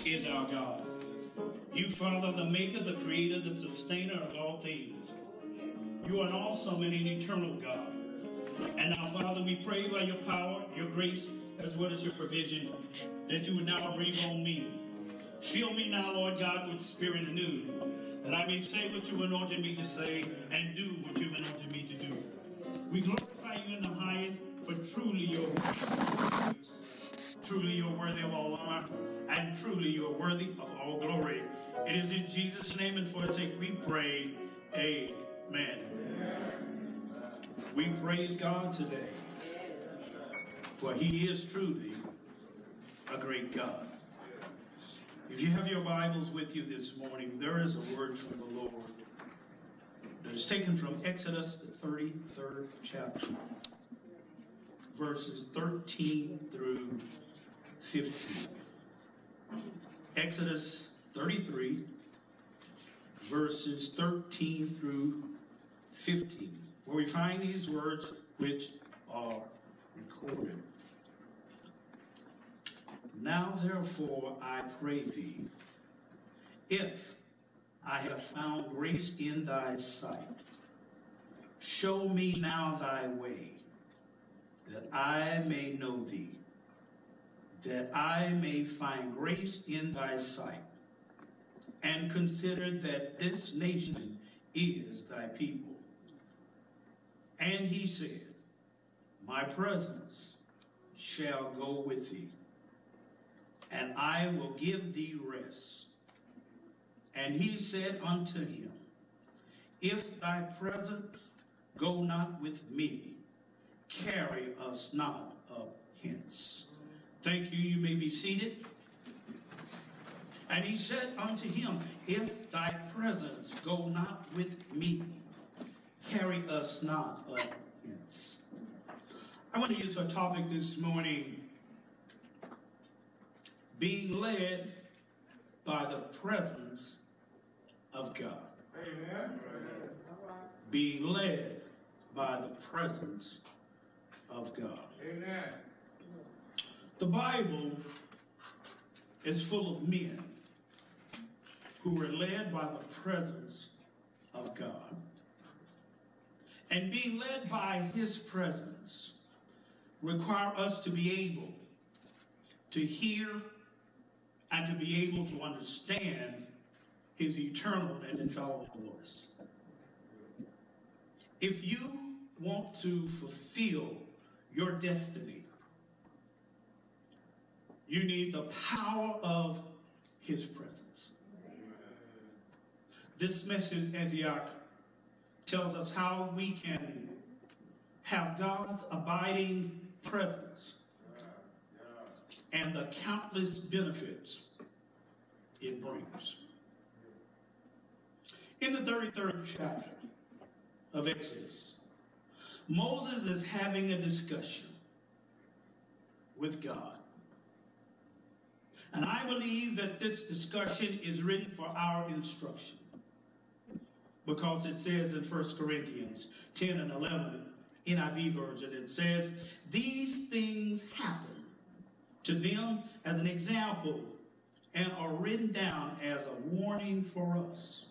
is our God. You, Father, the maker, the creator, the sustainer of all things. You are an awesome and an eternal God. And now, Father, we pray by your power, your grace, as well as your provision, that you would now breathe on me. Fill me now, Lord God, with spirit anew, that I may say what you anointed me to say and do what you've anointed me to do. We glorify you in the highest, for truly you're worthy of all honor, and truly you're worthy of all glory. It is in Jesus' name and for his sake we pray. Amen. We praise God today, for he is truly a great God. If you have your Bibles with you this morning, there is a word from the Lord that is taken from Exodus, the 33rd chapter, verses 13 through 15. Exodus 33, verses 13 through 15, where we find these words which are recorded. Now therefore I pray thee, if I have found grace in thy sight, show me now thy way, that I may know thee, that I may find grace in thy sight, and consider that this nation is thy people. And he said, my presence shall go with thee, and I will give thee rest. And he said unto him, if thy presence go not with me, carry us not up hence. Thank you. You may be seated. And he said unto him, if thy presence go not with me, carry us not up hence. I want to use a topic this morning, being led by the presence of God. Amen. Being led by the presence of God. Amen. The Bible is full of men who were led by the presence of God. And being led by his presence require us to be able to hear and to be able to understand his eternal and infallible voice. If you want to fulfill your destiny, you need the power of his presence. This message, Antioch, tells us how we can have God's abiding presence and the countless benefits it brings. In the 33rd chapter of Exodus, Moses is having a discussion with God. And I believe that this discussion is written for our instruction, because it says in 1 Corinthians 10 and 11, NIV version, it says, these things happen to them as an example and are written down as a warning for us.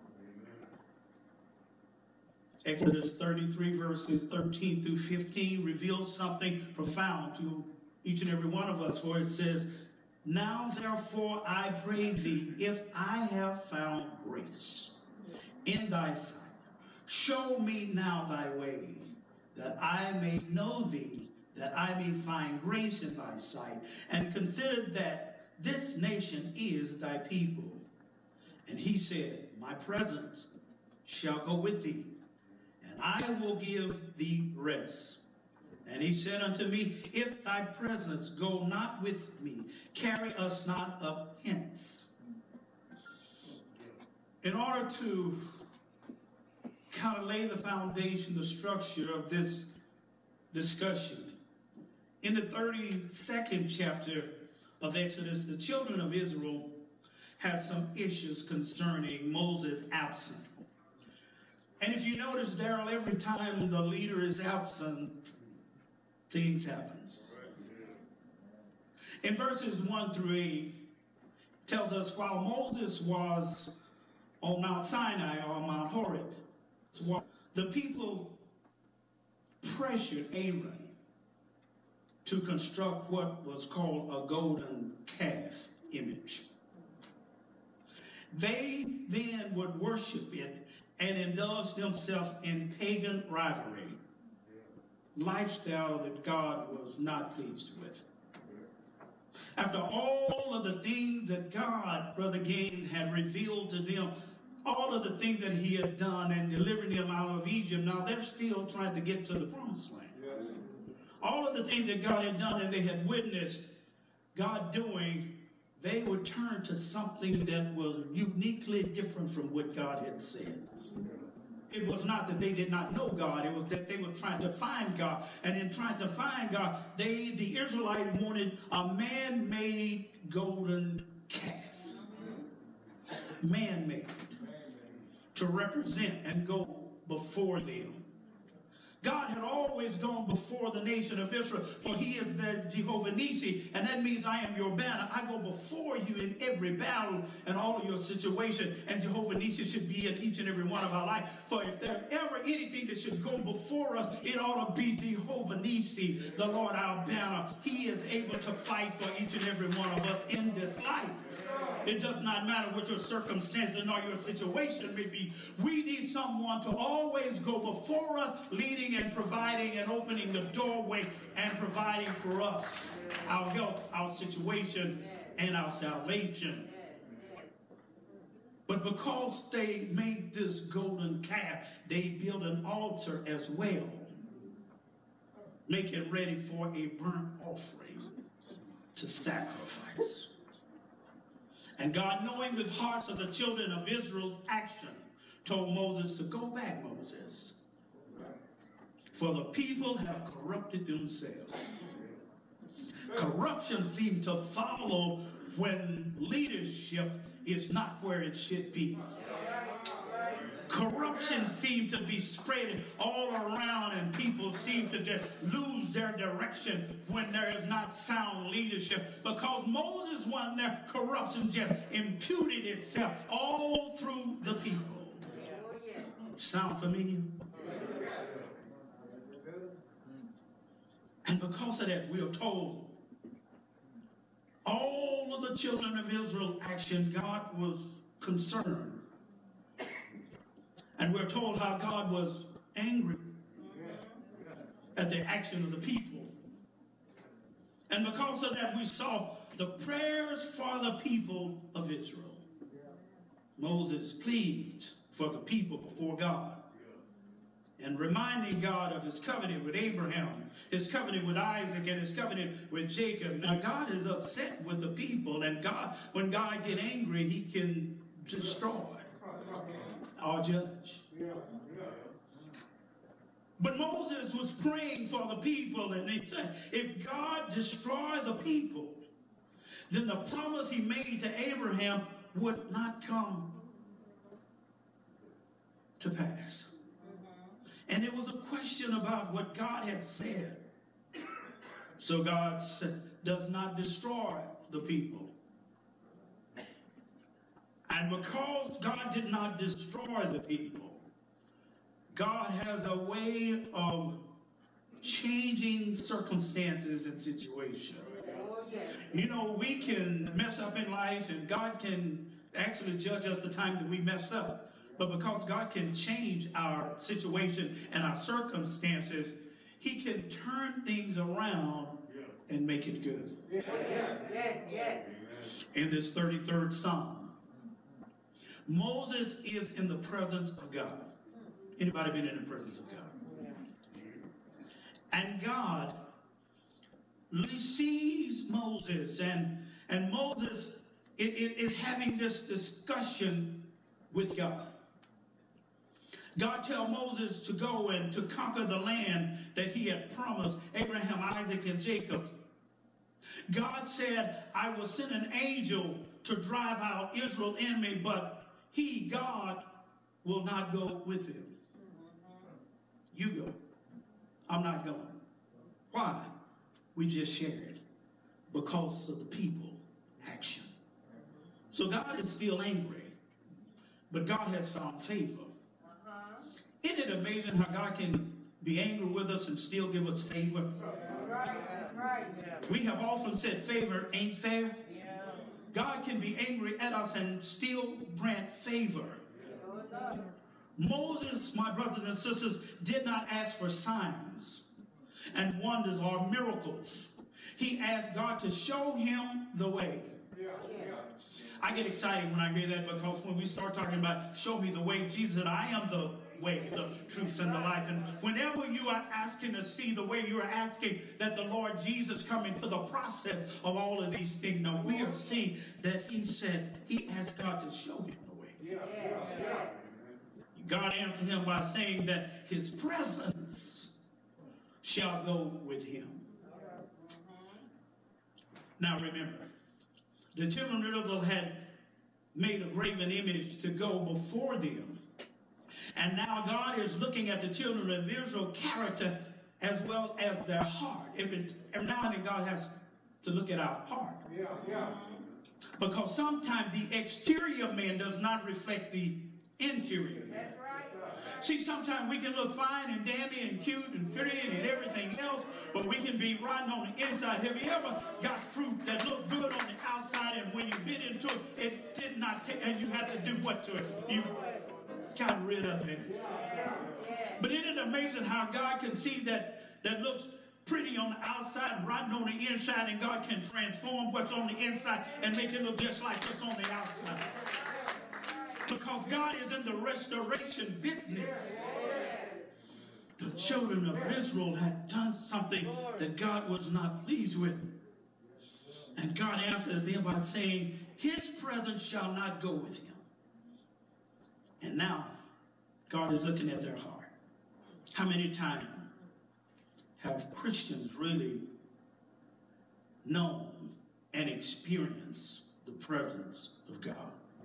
Exodus 33 verses 13 through 15 reveals something profound to each and every one of us, where it says, now therefore I pray thee, if I have found grace in thy sight, show me now thy way, that I may know thee, that I may find grace in thy sight, and consider that this nation is thy people. And he said, my presence shall go with thee, and I will give thee rest. And he said unto me, if thy presence go not with me, carry us not up hence. In order to kind of lay the foundation, the structure of this discussion, in the 32nd chapter of Exodus, the children of Israel had some issues concerning Moses' absence. And if you notice, Daryl, every time the leader is absent, things happen. In verses 1 through 8, tells us while Moses was on Mount Sinai or Mount Horeb, the people pressured Aaron to construct what was called a golden calf image. They then would worship it and indulge themselves in pagan rivalry, lifestyle that God was not pleased with. After all of the things that God, Brother Gaines, had revealed to them, all of the things that he had done and delivering them out of Egypt, now they're still trying to get to the promised land. All of the things that God had done and they had witnessed God doing, they would turn to something that was uniquely different from what God had said. It was not that they did not know God, it was that they were trying to find God. And in trying to find God, the Israelites wanted a man-made golden calf. Man-made. To represent and go before them. God had always gone before the nation of Israel, for he is the Jehovah Nissi, and that means I am your banner. I go before you in every battle and all of your situation, and Jehovah Nissi should be in each and every one of our lives. For if there's ever anything that should go before us, it ought to be Jehovah Nissi, the Lord our banner. He is able to fight for each and every one of us in this life. It does not matter what your circumstances or your situation may be. We need someone to always go before us, leading and providing and opening the doorway and providing for us our health, our situation, and our salvation. But because they made this golden calf, they built an altar as well, making ready for a burnt offering to sacrifice. And God, knowing the hearts of the children of Israel's action, told Moses to go back, Moses, for the people have corrupted themselves. Corruption seems to follow when leadership is not where it should be. Corruption seems to be spreading all around, and people seem to just lose their direction when there is not sound leadership. Because Moses wasn't there, corruption just imputed itself all through the people. Sound familiar? And because of that, we are told all of the children of Israel action, God was concerned. And we're told how God was angry at the action of the people. And because of that, we saw the prayers for the people of Israel. Moses pleads for the people before God and reminding God of his covenant with Abraham, his covenant with Isaac, and his covenant with Jacob. Now, God is upset with the people, and God, when God gets angry, he can destroy or judge. But Moses was praying for the people, and he said, if God destroy the people, then the promise he made to Abraham would not come to pass. And it was a question about what God had said. So God does not destroy the people. And because God did not destroy the people, God has a way of changing circumstances and situations. You know, we can mess up in life, and God can actually judge us the time that we mess up. But because God can change our situation and our circumstances, he can turn things around and make it good. Yes. In this 33rd Psalm, Moses is in the presence of God. Anybody been in the presence of God? And God sees Moses, and Moses is having this discussion with God. God tells Moses to go and to conquer the land that he had promised Abraham, Isaac, and Jacob. God said, I will send an angel to drive out Israel's enemy, but he, God, will not go with him. You go. I'm not going. Why? We just shared. Because of the people action. So God is still angry, but God has found favor. Isn't it amazing how God can be angry with us and still give us favor? Right. We have often said favor ain't fair. God can be angry at us and still grant favor. Moses, my brothers and sisters, did not ask for signs and wonders or miracles. He asked God to show him the way. I get excited when I hear that, because when we start talking about show me the way, Jesus said, I am the way, the truth, and the life. And whenever you are asking to see the way, you are asking that the Lord Jesus come into the process of all of these things. Now we are seeing that he asked God to show him the way. God answered him by saying that his presence shall go with him. Now remember, the children of Israel had made a graven image to go before them. And now God is looking at the children of Israel's character as well as their heart. Every now and then God has to look at our heart. Because sometimes the exterior man does not reflect the interior man. That's right. See, sometimes we can look fine and dandy and cute and pretty and everything else, but we can be rotten on the inside. Have you ever got fruit that looked good on the outside, and when you bit into it, it did not take, and you had to do what to it? You got rid of it. But isn't it amazing how God can see that looks pretty on the outside and rotten on the inside, and God can transform what's on the inside and make it look just like what's on the outside? Because God is in the restoration business. The children of Israel had done something that God was not pleased with. And God answered them by saying, his presence shall not go with him. And now, God is looking at their heart. How many times have Christians really known and experienced the presence of God?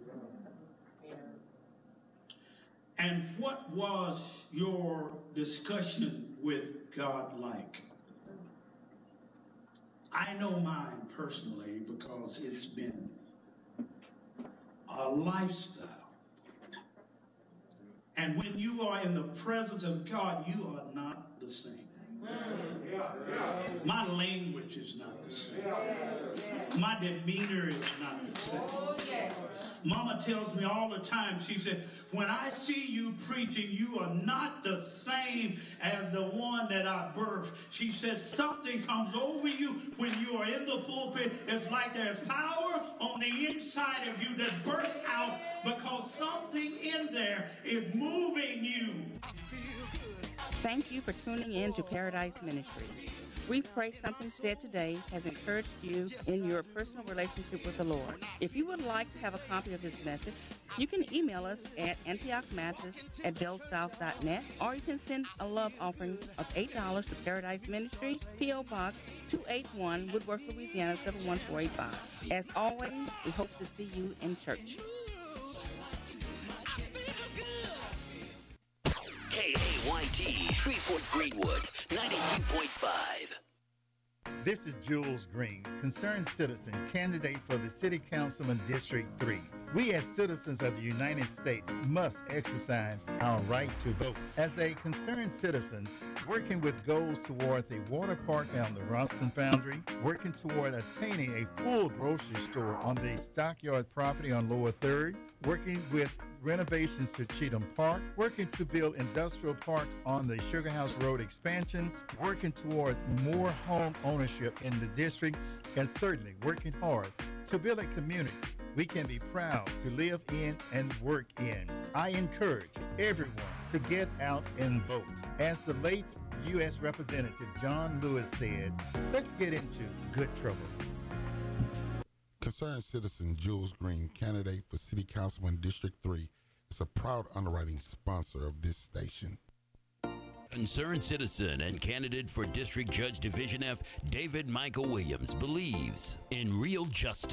And what was your discussion with God like? I know mine personally, because it's been a lifestyle. And when you are in the presence of God, you are not the same. My language is not the same. My demeanor is not the same. Mama tells me all the time, she said, when I see you preaching, you are not the same as the one that I birthed. She said, something comes over you when you are in the pulpit. It's like there's power on the inside of you that bursts out, because something in there is moving you. Thank you for tuning in to Paradise Ministry. We pray something said today has encouraged you in your personal relationship with the Lord. If you would like to have a copy of this message, you can email us at antiochmathis@bellsouth.net, or you can send a love offering of $8 to Paradise Ministry, P.O. Box 281, Woodworth, Louisiana 71485. As always, we hope to see you in church. KAYT, Shreveport Greenwood, 92.5. This is Jules Green, concerned citizen, candidate for the City Councilman District 3. We as citizens of the United States must exercise our right to vote. As a concerned citizen, working with goals toward the water park on the Ralston Foundry, working toward attaining a full grocery store on the Stockyard property on Lower 3rd, working with renovations to Cheatham Park, working to build industrial parks on the Sugar House Road expansion, working toward more home ownership in the district, and certainly working hard to build a community we can be proud to live in and work in. I encourage everyone to get out and vote. As the late U.S. Representative John Lewis said, let's get into good trouble. Concerned citizen Jules Green, candidate for City Councilman District 3, is a proud underwriting sponsor of this station. Concerned citizen and candidate for District Judge Division F, David Michael Williams, believes in real justice.